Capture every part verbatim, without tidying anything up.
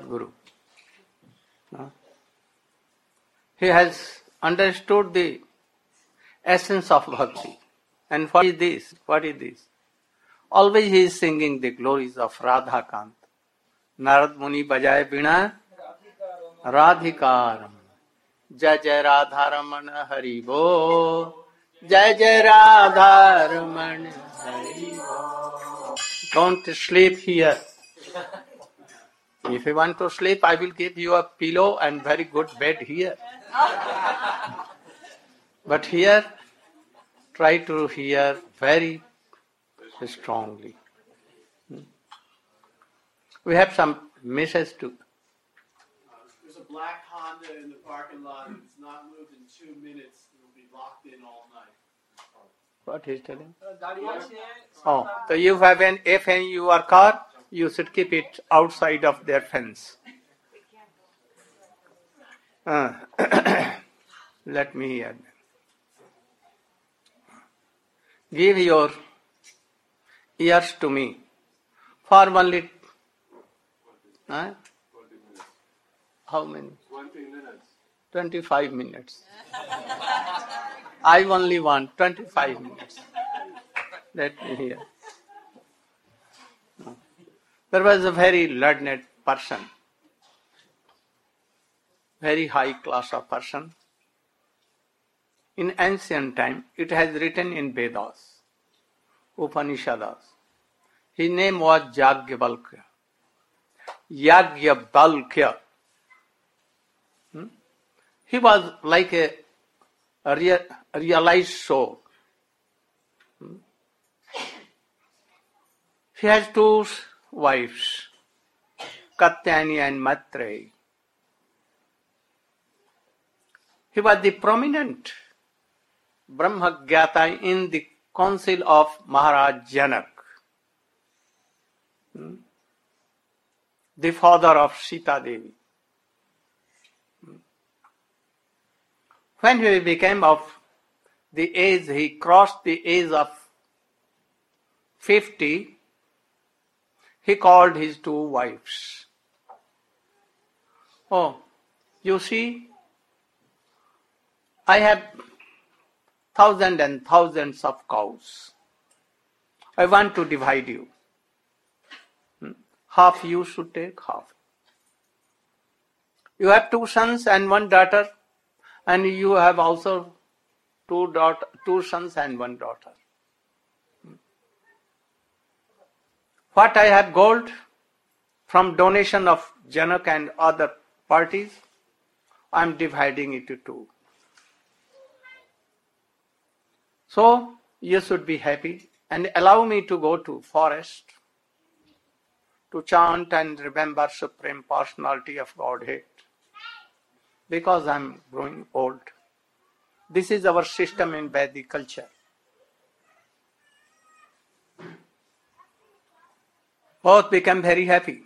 Sadguru. No? He has understood the essence of bhakti. And what is this? What is this? Always he is singing the glories of Radha Kant. Narad Muni bajaye bina Radhikaram. Jai Jai Radharamana Hari Bo. Jai Jai Radharamana Hari Bo. Don't sleep here. If you want to sleep, I will give you a pillow and very good bed here. But here, try to hear very strongly. We have some message to. There's a black Honda in the parking lot. If it's not moved in two minutes, it will be locked in all night. What he's telling? Oh, so you have an F in your car, you should keep it outside of their fence. Uh, let me hear. Give your ears to me for only. Huh? How many? twenty minutes. twenty-five minutes. I only want twenty-five minutes. Let me hear. There was a very learned person, very high class of person. In ancient time, it has written in Vedas, Upanishads. His name was Yajnavalkya. Yajnavalkya. Hmm? He was like a, a, real, a realized soul. Hmm? He has two wives, Katyani and Maitreyi. He was the prominent Brahmagyata in the council of Maharaj Janak, hmm? the father of Sita Devi. Hmm? When he became of the age, he crossed the age of fifty, he called his two wives. Oh, you see, I have thousands and thousands of cows. I want to divide you. Hmm? Half you should take, half. You have two sons and one daughter, and you have also two daughter, two sons and one daughter. Hmm? What I have gold from donation of Janak and other parties, I am dividing it into two. So, you should be happy and allow me to go to forest to chant and remember Supreme Personality of Godhead because I am growing old. This is our system in Vedic culture. Both became very happy.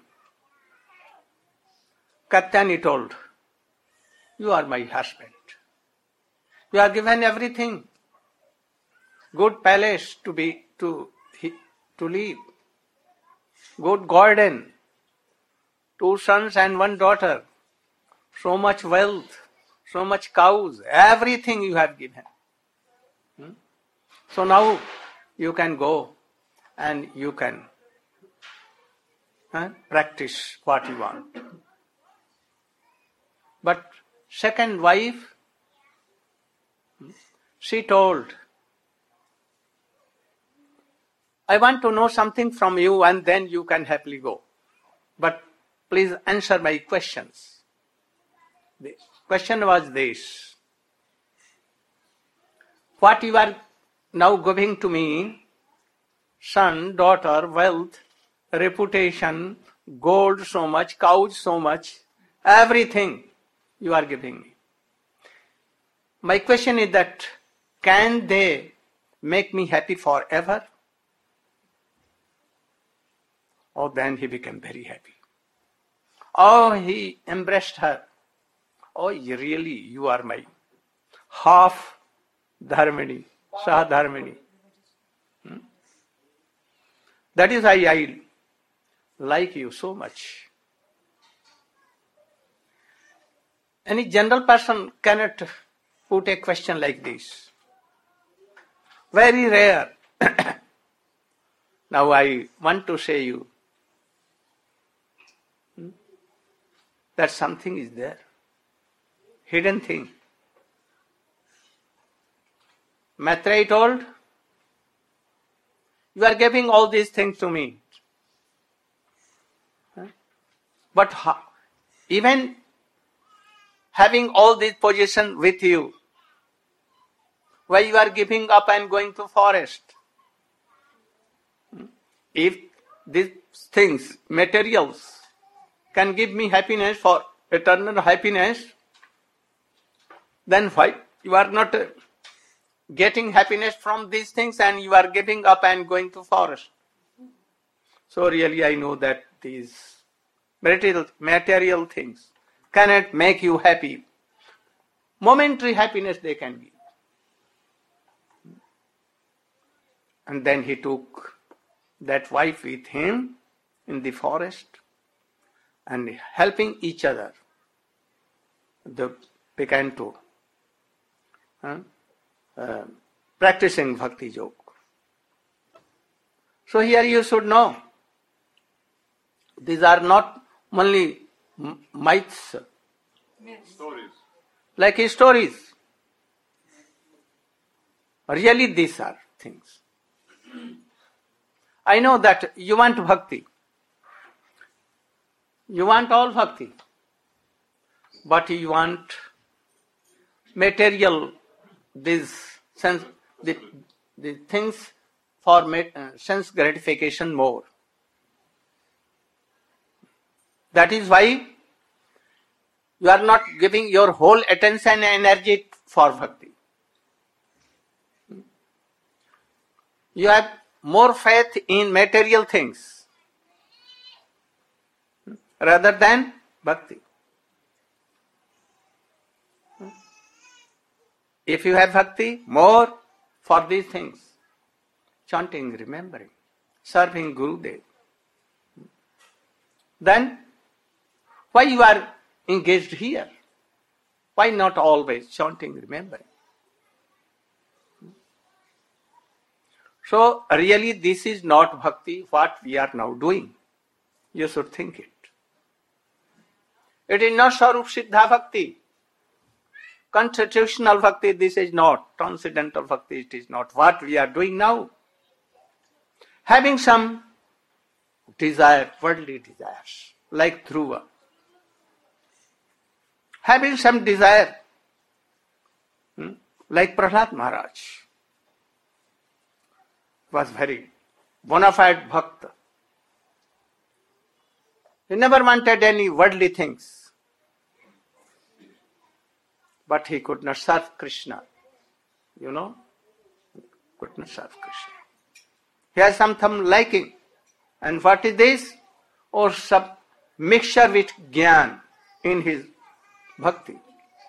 Katyani told, you are my husband. You are given everything. Good palace to be to to live, good garden, two sons and one daughter, so much wealth, so much cows, everything you have given. Hmm? So now you can go and you can huh, practice what you want. But second wife, she told, I want to know something from you and then you can happily go. But please answer my questions. The question was this. What you are now giving to me, son, daughter, wealth, reputation, gold so much, cows so much, everything you are giving me. My question is that, can they make me happy forever? Oh, then he became very happy. Oh, he embraced her. Oh, really, you are my half dharmini, sahadharmini. Hmm? That is why I like you so much. Any general person cannot put a question like this. Very rare. Now I want to say you that something is there. Hidden thing. Maitreya told, you are giving all these things to me. But how, even having all these possessions with you, why you are giving up and going to forest? If these things, materials, can give me happiness for eternal happiness, then why you are not getting happiness from these things and you are giving up and going to forest? So really I know that these material, material things cannot make you happy. Momentary happiness they can give. And then he took that wife with him in the forest and helping each other. They began to uh, uh, practicing bhakti yoga. So here you should know, these are not only myths, stories. like stories. Really these are things. I know that you want bhakti. You want all bhakti. But you want material, these sense, the, the things for uh, sense gratification more. That is why you are not giving your whole attention and energy for bhakti. You have more faith in material things rather than bhakti. If you have bhakti, more for these things. Chanting, remembering, serving Gurudev. Then, why you are engaged here? Why not always chanting, remembering? So, really this is not bhakti, what we are now doing. You should think it. It is not Swarup Siddha Bhakti. Constitutional bhakti, this is not. Transcendental bhakti, it is not. What we are doing now. Having some desire, worldly desires, like Dhruva. Having some desire, hmm, like Prahlad Maharaj. Was very bona fide bhakta. He never wanted any worldly things. But he could not serve Krishna. You know? Could not serve Krishna. He has some liking. And what is this? Or some mixture with jnana in his bhakti.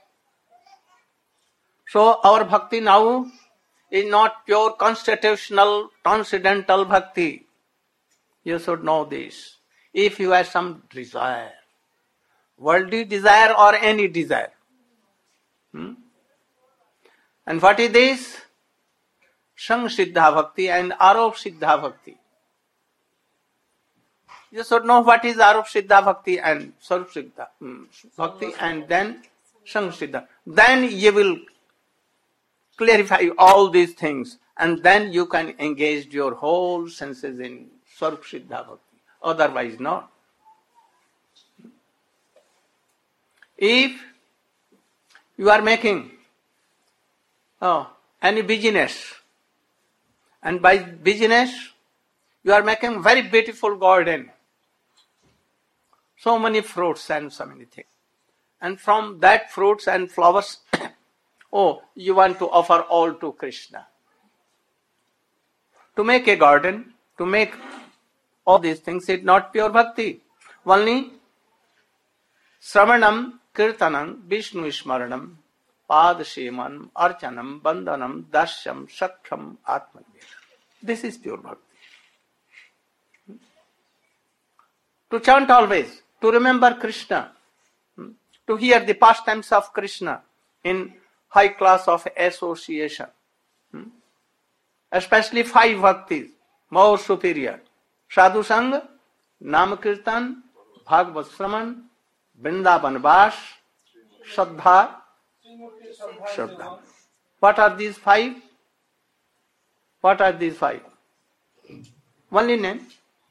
So our bhakti now is not pure constitutional, transcendental bhakti. You should know this. If you have some desire, worldly desire or any desire. Hmm? And what is this? Sang Siddha Bhakti and Arop Siddha Bhakti. You should know what is Arop Siddha Bhakti and Swarup Siddha hmm, Bhakti and then Sang Siddha. Then you will clarify all these things and then you can engage your whole senses in Swarup Siddha Bhakti. Otherwise not. If you are making oh, any business and by business you are making very beautiful garden, so many fruits and so many things. And from that fruits and flowers oh, you want to offer all to Krishna. To make a garden, to make all these things is not pure bhakti. Only Sravanam, Kirtanam, Vishnu Smaranam, Padasheman, Archanam, Bandhanam, Darsham, Saksham, Atmanvedam. This is pure bhakti. To chant always, to remember Krishna, to hear the pastimes of Krishna in high class of association. Hmm? Especially five bhaktis, more superior. Sadhu Sangha, Nam Kirtan, Bhagavad Shravan, Vrindavan Vas, Shraddha, Shraddha. What are these five? What are these five? Only name.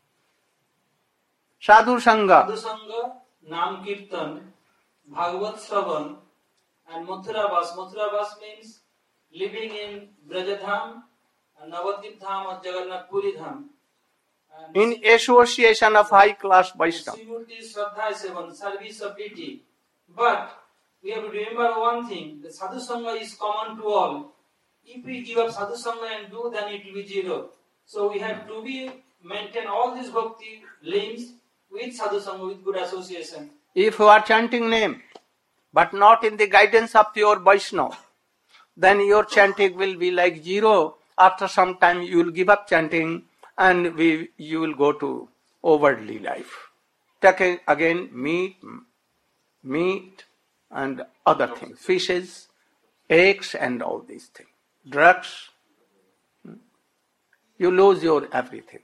Sadhu Sangha. Sadhu Sangha, Nam Kirtan, Bhagavad Shravan, and Mathura Vas. Mathura Vas means living in Brajadham, and Navadvip Dham or Jagannath Puri Dham. And in association of high class Vaishnava. Srimurti Shraddha Sevan, service of deity. But we have to remember one thing, the Sadhu Sangha is common to all. If we give up Sadhu Sangha and do, then it will be zero. So we have to be maintain all these bhakti limbs with Sadhu Sangha, with good association. If you are chanting name, but not in the guidance of pure Vaishnava, then your chanting will be like zero. After some time you will give up chanting and we, you will go to overworldly life. Take again meat, meat and other things, fishes, eggs and all these things, drugs. You lose your everything.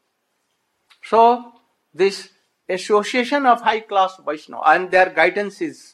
So this association of high class Vaishnava and their guidance is,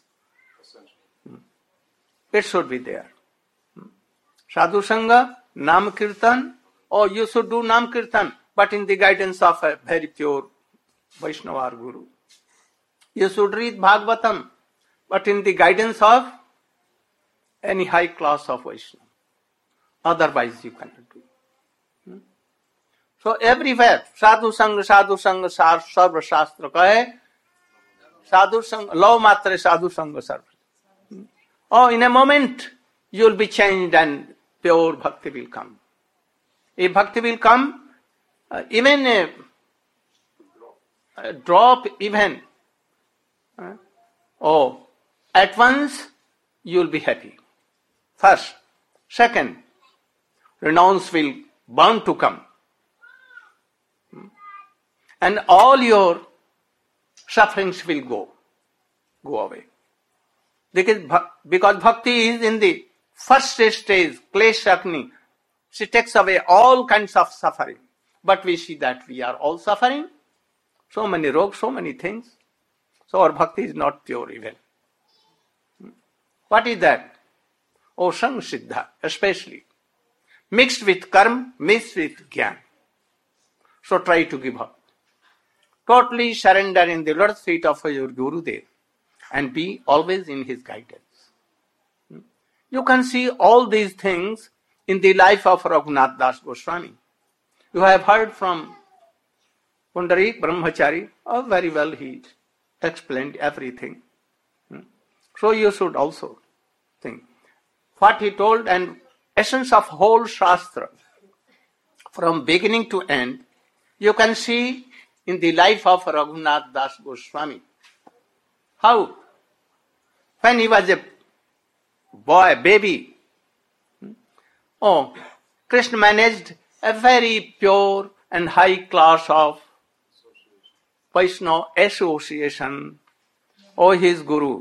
it should be there. Sadhu Sangha, Nam Kirtan, or you should do Nam Kirtan, but in the guidance of a very pure Vaishnava or Guru. You should read Bhagavatam, but in the guidance of any high class of Vaishnava. Otherwise you cannot do. So everywhere, Sadhu Sangha, Sadhu Sangha, Sarva Shastra kahe, Sadhu Sangha, law matra Sadhu Sangha Sarva. Oh, in a moment you will be changed and pure bhakti will come. If bhakti will come, uh, even a, a drop, even, uh, oh, at once you will be happy. First. Second, renounce will bound to come. And all your sufferings will go, go away. Because, because bhakti is in the first stage, Klesh Agni. She takes away all kinds of suffering. But we see that we are all suffering. So many rogs, so many things. So our bhakti is not pure even. What is that? Oh, Sang Siddha, especially. Mixed with karma, mixed with gyan. So try to give up. Totally surrender in the Lord's feet of your Gurudev and be always in his guidance. You can see all these things in the life of Raghunath Das Goswami. You have heard from Pundarik Brahmachari. Oh, very well he explained everything. So you should also think. What he told and essence of whole Shastra, from beginning to end, you can see in the life of Raghunath Das Goswami. How? When he was a boy, baby, oh, Krishna managed a very pure and high class of Vaishnava association, oh, his Guru.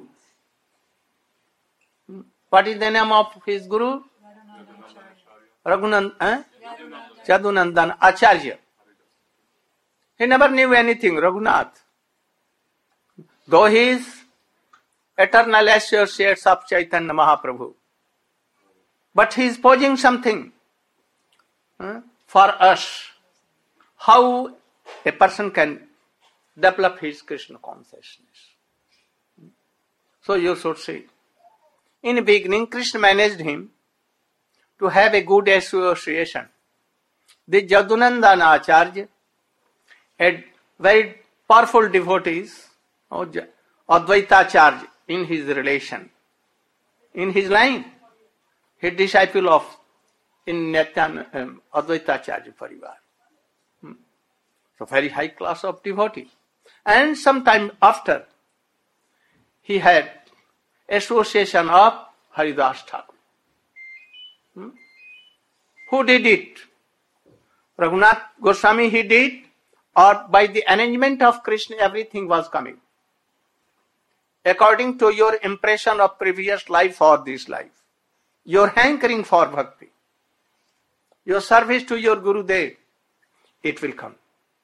What is the name of his Guru? Raghunath, eh? Yadunandan Acharya. He never knew anything, Raghunath. Though he is eternal associates of Chaitanya Mahaprabhu. But he is posing something eh, for us. How a person can develop his Krishna consciousness. So you should see. In the beginning, Krishna managed him to have a good association. The Yadunandana Acharya had very powerful devotees, oh, Advaita Acharya, in his relation, in his line. He is disciple of in Nityan, um, Advaita Acharya Parivar. Hmm. So very high class of devotee. And sometime after, he had association of Haridas Thakur. Hmm? Who did it? Raghunath Goswami he did, or by the arrangement of Krishna everything was coming. according to your impression of previous life or this life. Your hankering for bhakti, your service to your Gurudev, it will come.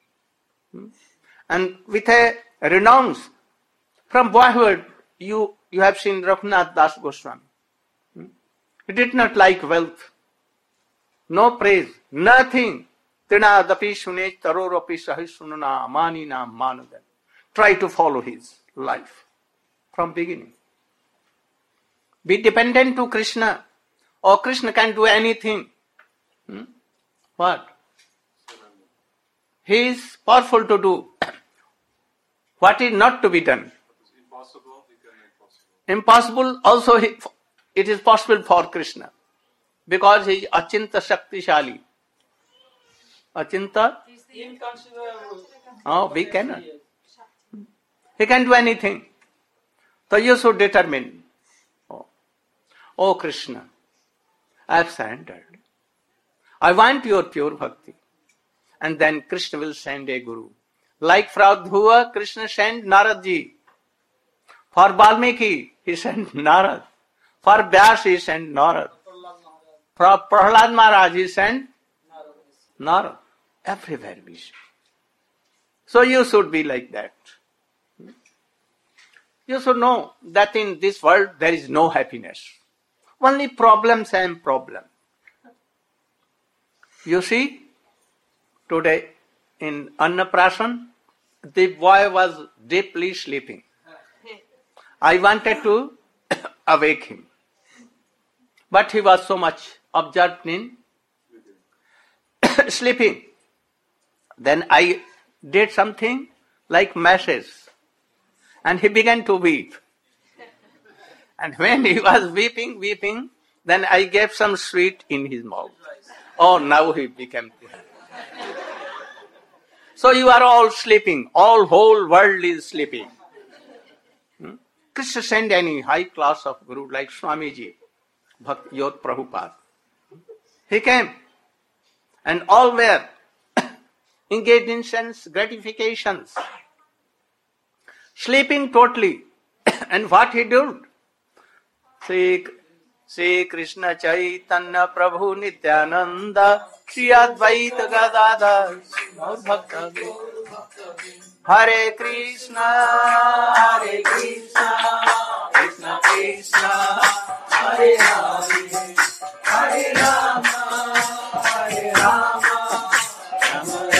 And with a renounce, from boyhood, you, you have seen Raghunath Das Goswami. He did not like wealth, no praise, nothing. Tina dapi sune tarorapi sahisununa manina manudan. Try to follow his life from beginning. Be dependent to Krishna, or Krishna can do anything. Hmm? What? He is powerful to do what is not to be done. Impossible, he can make possible. Impossible also he, it is possible for Krishna, because he is Achinta Shaktishali. Achinta? Inconceivable. Oh, we cannot. He can do anything. So you should determine. Oh, oh Krishna, I have surrendered. I want your pure bhakti. And then Krishna will send a guru. Like for Dhruva, Krishna sent Naradji. For Valmiki, he sent Narad. For Vyas, he sent Narad. For Prahlad Maharaj, he sent Narad. Everywhere we see. So you should be like that. You should know that in this world there is no happiness. Only problems and problems. You see, today in Annaprasan, the boy was deeply sleeping. I wanted to awake him. But he was so much absorbed in sleeping. Then I did something like masses. And he began to weep. And when he was weeping, weeping, then I gave some sweet in his mouth. Oh, now he became happy. So you are all sleeping. All whole world is sleeping. Hmm? Krishna send any high class of guru like Swamiji, Bhakti Yod Prabhupada. He came. And all were engaged in sense gratifications. Sleeping totally. And what he did? Sri, Sri Krishna Chaitanya Prabhu Nityananda Sri Advaita Gadadhar Gaur Bhakta Hare Krishna, Hare Krishna, Krishna Krishna, Hare Hare, Hare Rama, Hare Rama, Rama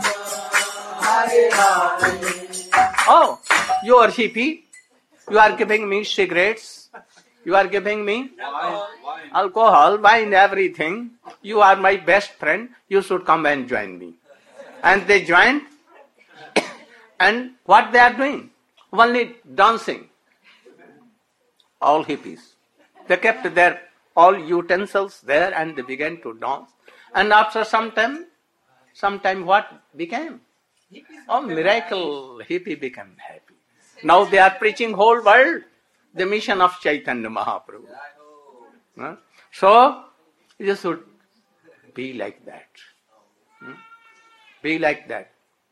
Rama, Hare Hare. Oh, you are hippie. You are giving me cigarettes. You are giving me Wine, alcohol, wine, everything. You are my best friend. You should come and join me. And they joined. And what they are doing? Only dancing. All hippies. They kept their all utensils there and they began to dance. And after some time, some time what became? Oh, miracle, hippie became happy. Now they are preaching whole world the mission of Chaitanya Mahaprabhu. Huh? So, you should be like that. Hmm? Be like that.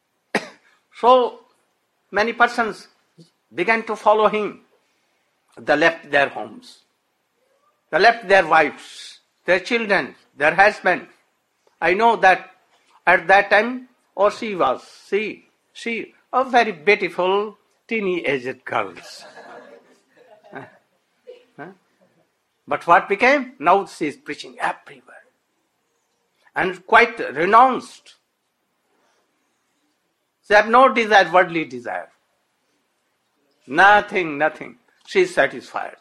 So, many persons began to follow him. They left their homes. They left their wives, their children, their husbands. I know that at that time, or she was, she, she, a very beautiful teeny-aged girls. Huh? Huh? But what became? Now she is preaching everywhere. And quite renounced. She has no desire, worldly desire. Nothing, nothing. She is satisfied.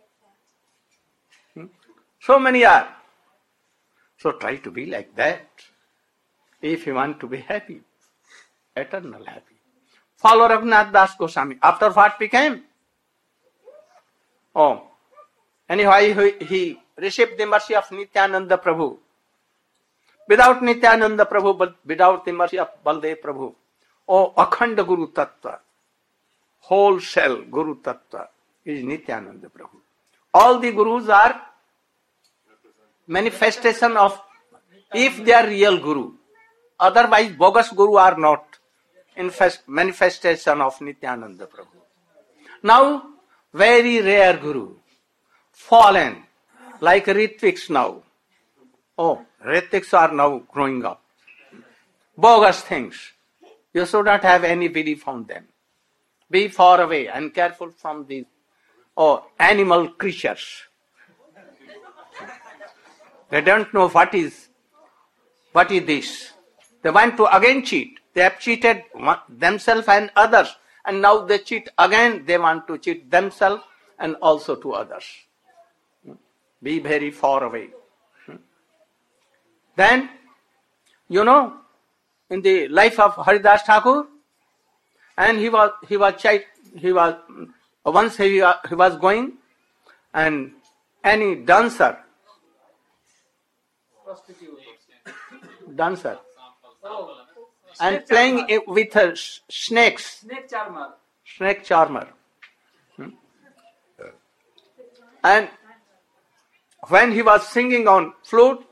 Hmm? So many are. So try to be like that. If you want to be happy, eternal happy. Follow Raghunath Das Goswami. After what became? Oh, anyhow, he, he received the mercy of Nityananda Prabhu. Without Nityananda Prabhu, but without the mercy of Baldev Prabhu, oh, Akhanda Guru Tattva, wholesale Guru Tattva is Nityananda Prabhu. All the Gurus are manifestation of, if they are real Guru. Otherwise, bogus Guru are not infest, manifestation of Nityananda Prabhu. Now, very rare guru, fallen, like Ritviks now. Oh, Ritviks are now growing up. Bogus things. You should not have any belief on them. Be far away and careful from these oh, animal creatures. They don't know what is, what is this. They want to again cheat. They have cheated themselves and others. And now they cheat again. They want to cheat themselves and also to others. Be very far away. Then, you know, in the life of Haridas Thakur, and he was he was child, he was once he, he was going, and any dancer, dancer, Oh, and snake playing charmer. it with uh, snakes, Snake charmer. snake charmer. Hmm? And when he was singing on flute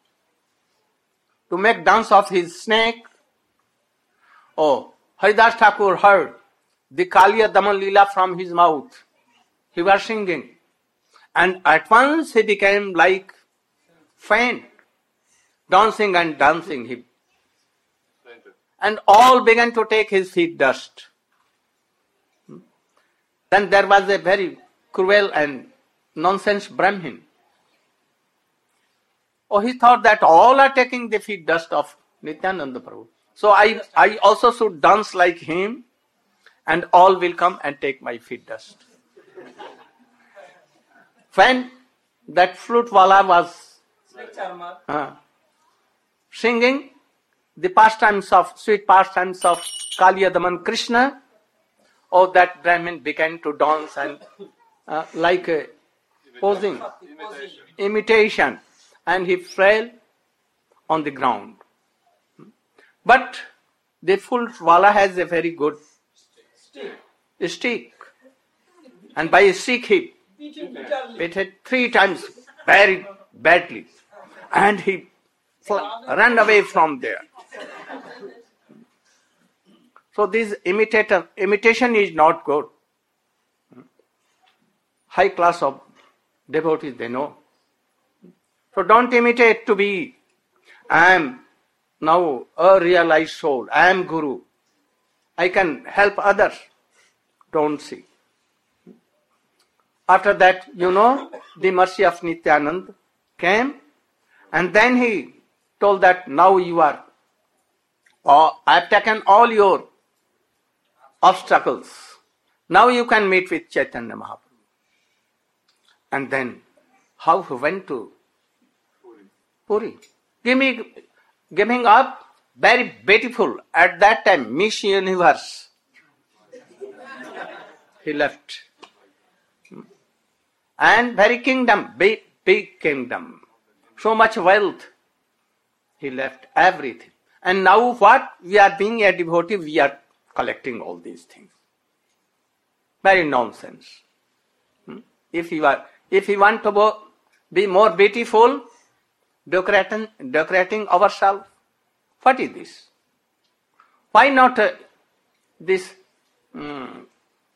to make dance of his snake, oh, Haridas Thakur heard the Kaliya Daman Leela from his mouth. He was singing. And at once he became like faint, dancing and dancing. He, and all began to take his feet dust. Then there was a very cruel and nonsense Brahmin. Oh, he thought that all are taking the feet dust of Nityananda Prabhu. So I, I also should dance like him, and all will come and take my feet dust. When that flute wala was Snake charmer. uh, singing the pastimes of, sweet pastimes of Kaliya Daman Krishna, oh, that Brahmin began to dance and uh, like a posing, Imposing. imitation, and he fell on the ground. But the flute wala has a very good Stick. stick, and by a stick he Beat him bitterly. hit it three times very badly, and he fl- ran away from there. So this imitator, imitation is not good. High class of devotees, they know. So don't imitate to be, I am now a realized soul, I am Guru, I can help others. Don't see. After that, you know, the mercy of Nityanand came, and then he told that now you are, oh, I have taken all your obstacles. Now you can meet with Chaitanya Mahaprabhu. And then, how he went to Puri. Giving, giving up, very beautiful, at that time, Miss Universe. He left. And very kingdom, big, big kingdom. So much wealth. He left everything. And now what? We are being a devotee, we are collecting all these things. Very nonsense. Hmm? If you are, if you want to bo- be more beautiful, decorating, decorating ourselves, what is this? Why not uh, this? Hmm,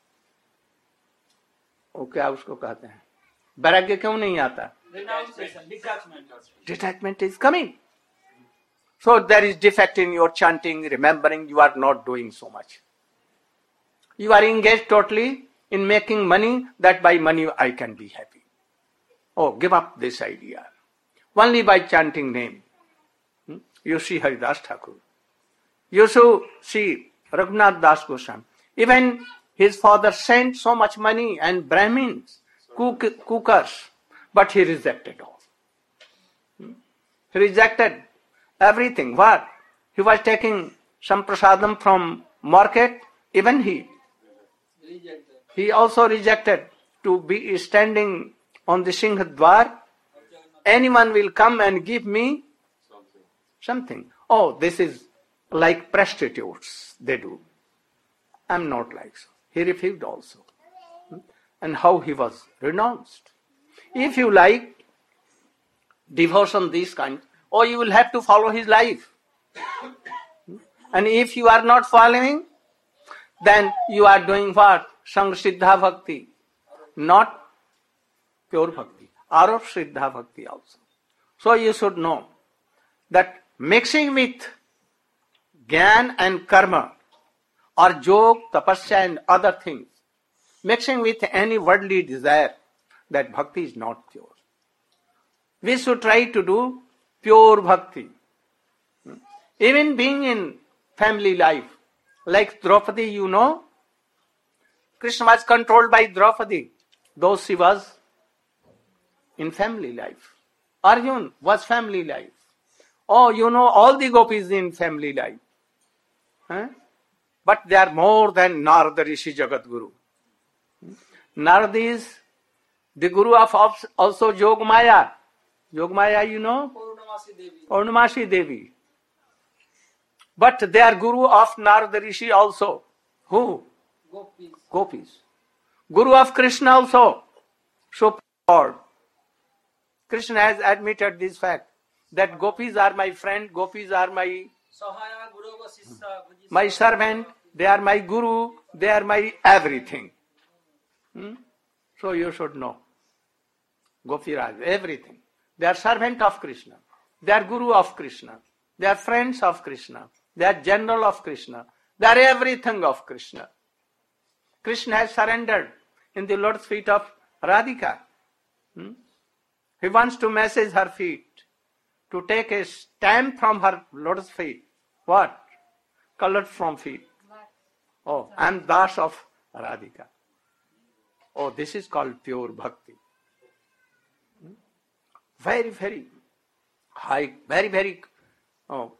वो क्या उसको कहते हैं? वैराग्य क्यों नहीं आता? Renunciation, detachment. Detachment is coming. So there is defect in your chanting, remembering you are not doing so much. You are engaged totally in making money, that by money I can be happy. Oh, give up this idea. Only by chanting name. Hmm? You see Haridas Thakur. You should see Raghunath Das Goswami. Even his father sent so much money and Brahmins, cook, cookers, but he rejected all. Hmm? He rejected everything. What? He was taking some prasadam from market, even he. Reject that. He also rejected to be standing on the Singhadwar. Anyone will come and give me something. Oh, this is like prostitutes, they do. I'm not like so. He refused also. And how he was renounced. If you like devotion this kind, or you will have to follow his life. And if you are not following, then you are doing what? Sangha Siddha Bhakti. not pure bhakti, or of Siddha bhakti also. So you should know that mixing with Gyan and Karma, or Jog, Tapasya and other things, mixing with any worldly desire, that bhakti is not pure. We should try to do pure bhakti. Even being in family life, like Draupadi, you know, Krishna was controlled by Draupadi, though she was in family life. Arjun was family life. Oh, you know, all the gopis in family life. Huh? But they are more than Narada Rishi Jagat Guru. Narada is the guru of also Yogmaya. Yogmaya, you know? Purnamasi Devi. Purnamasi Devi. But they are guru of Narada Rishi also. Who? Gopis. Gopis. Guru of Krishna also. So, Lord, Krishna has admitted this fact that gopis are my friend, gopis are my Sahaya Guru Vasisha. my servant, they are my guru, they are my everything. Hmm? So you should know. Gopiraj, everything. They are servant of Krishna. They are guru of Krishna. They are friends of Krishna. They are general of Krishna. They are everything of Krishna. Krishna has surrendered in the Lord's feet of Radhika. Hmm? He wants to massage her feet, to take a stamp from her Lord's feet. What? Colored from feet. Oh, I am Das of Radhika. Oh, this is called pure bhakti. Hmm? Very, very high, very, very, oh,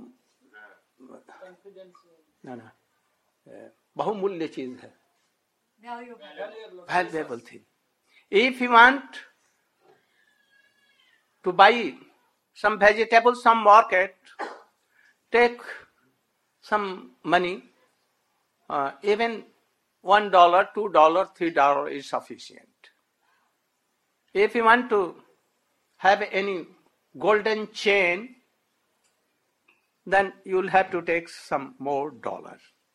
no, no. बहुमूल्य चीज है, valuable thing. If you want to buy some vegetables from market, take some money, uh, even one dollar, two dollar, three dollar is sufficient. If you want to have any golden chain, then you will have to take some more dollars.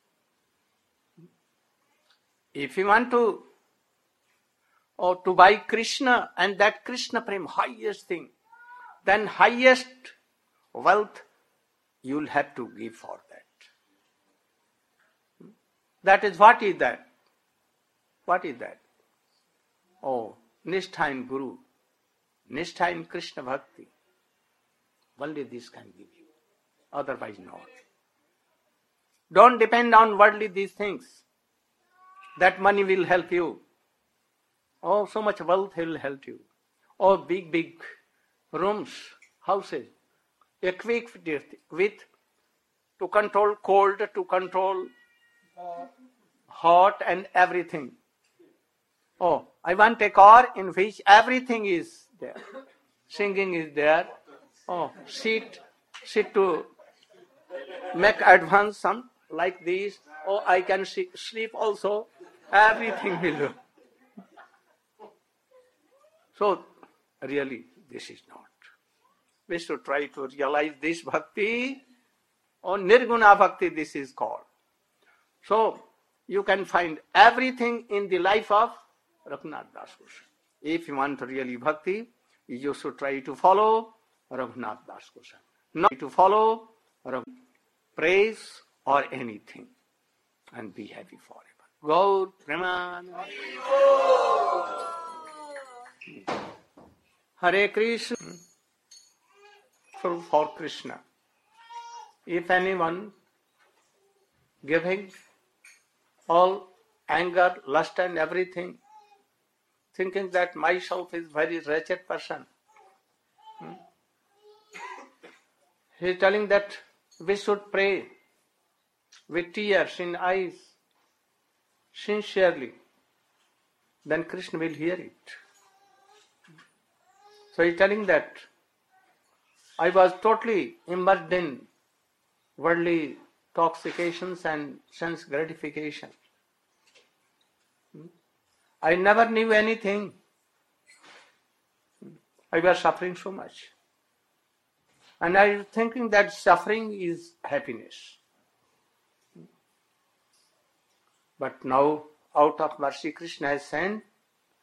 If you want to or to buy Krishna and that Krishna Prem, highest thing, then highest wealth you will have to give for that. That is, what is that? What is that? Oh, Nishtha in Guru, Nishtha in Krishna Bhakti. Only this can give you, otherwise not. Don't depend on worldly these things. That money will help you. Oh, so much wealth will help you. Oh, big, big rooms, houses, equipped with to control cold, to control hot and everything. Oh, I want a car in which everything is there. Singing is there. Oh, seat, seat to make advance, some like this. Oh, I can see, sleep also. Everything will do. So, really, this is not. We should try to realize this bhakti, or nirguna bhakti, this is called. So, you can find everything in the life of Raghunath Das Goswami. If you want really bhakti, you should try to follow Raghunath Das Goswami. Not to follow praise or anything, and be happy forever. Gaur Premanand. Hare Krishna. For Krishna. If anyone giving all anger, lust and everything, thinking that myself is very wretched person, hmm? he is telling that we should pray with tears in eyes, sincerely, then Krishna will hear it. So he is telling that I was totally immersed in worldly intoxications and sense gratification. I never knew anything. I was suffering so much. And I was thinking that suffering is happiness. But now, out of mercy, Krishna has sent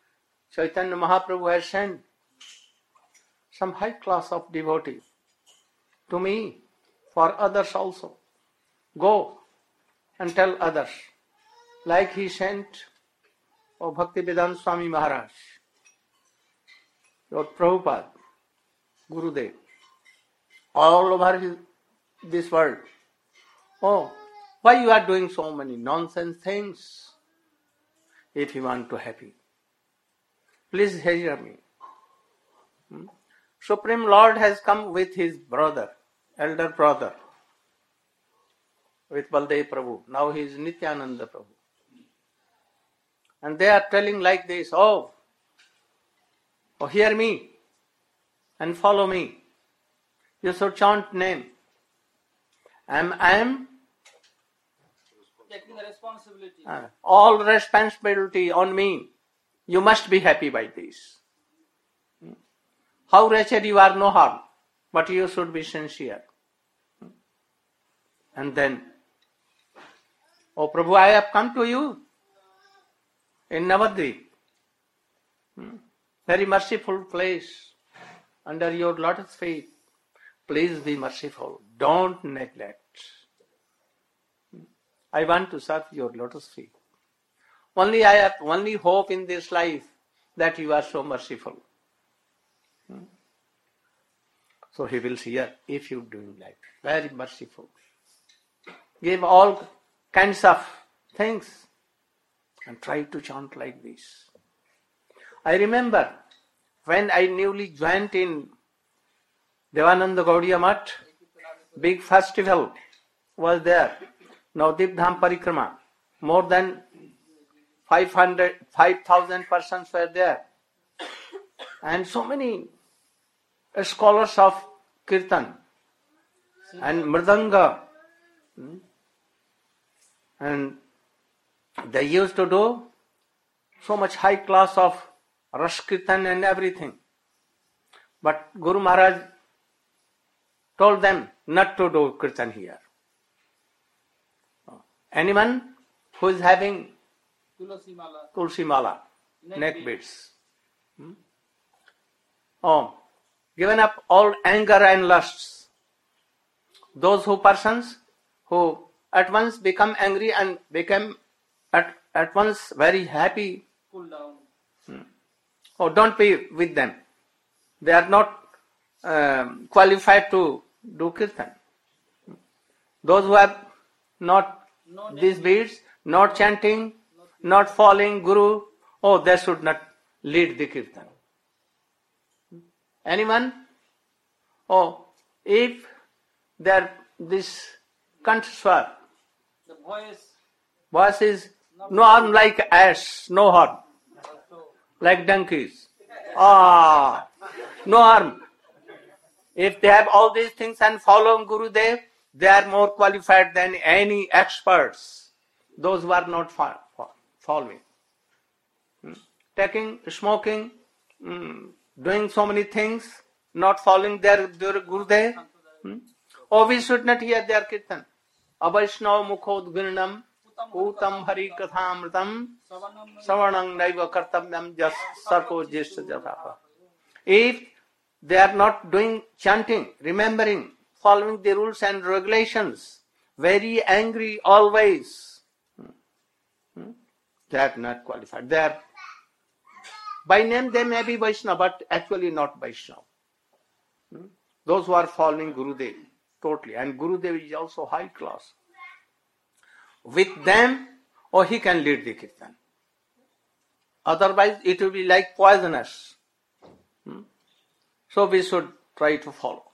Chaitanya Mahaprabhu has sent some high class of devotee to me, for others also. Go and tell others. Like he sent O Bhaktivedanta Swami Maharaj, your Prabhupada, Gurudev, all over his, this world. Oh, why you are doing so many nonsense things? If you want to happy, please hear me. Hmm? Supreme Lord has come with his brother, elder brother, with Baldev Prabhu. Now he is Nityananda Prabhu. And they are telling like this, oh, oh, hear me and follow me. You should chant name. I am, I am taking the responsibility. uh, all responsibility on me. You must be happy by this. How wretched you are, no harm, but you should be sincere. And then, oh Prabhu, I have come to you in Navadvip, very merciful place, under your lotus feet. Please be merciful. Don't neglect. I want to serve your lotus feet. Only I have only hope in this life that you are so merciful. So he will hear if you doing like very merciful. Give all kinds of things and try to chant like this. I remember when I newly joined in Devananda Gaudiya Math, big festival was there. Navadvip Dham Parikrama. More than five hundred, five thousand persons were there. And so many scholars of Kirtan and Mridanga. And they used to do so much high class of Ras Kirtan and everything. But Guru Maharaj told them not to do Kirtan here. Anyone who is having Tulasi Mala. Tulsi Mala, Neck neck beads. beads. Hmm? Oh, given up all anger and lusts. Those who persons who at once become angry and become at, at once very happy, Cool down. oh, don't be with them. They are not um, qualified to do kirtan. Those who have not No these beads, not chanting, not following Guru, oh, they should not lead the kirtan. Anyone? Oh, if there this kanthaswar, The voice. voice is no arm like ass, no horn, So, like donkeys. Ah, no arm. If they have all these things and follow Gurudev, they are more qualified than any experts. Those who are not fo- fo- following. Hmm? Taking, smoking, hmm, doing so many things, not following their, their Gurudev. Hmm? Oh, we should not hear their kirtan. Avaishnav mukhodgrinam utam hari kathamritam Savanam. savanam naiva kartavyam jas sarko jeshta jasapa. If they are not doing chanting, remembering, following the rules and regulations, very angry always, hmm? they are not qualified. They are, by name they may be Vaishnava, but actually not Vaishnava. Hmm? Those who are following Gurudev totally, and Gurudev is also high class. With them, oh, he can lead the kirtan. Otherwise, it will be like poisonous. Hmm? So we should try to follow.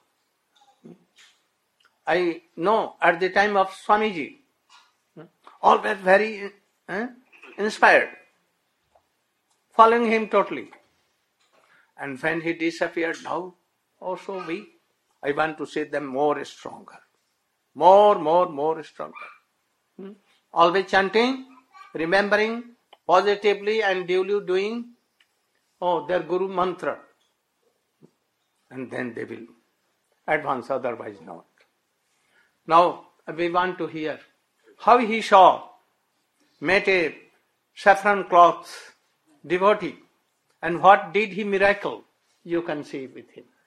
I know at the time of Swamiji, all were very eh, inspired, following him totally. And when he disappeared, now also we, I want to see them more stronger. More, more, more stronger. Hmm? Always chanting, remembering, positively and duly doing, oh, their Guru mantra. And then they will advance, otherwise not. Now, we want to hear how he saw, met a saffron cloth devotee And what did he miracle? You can see with him.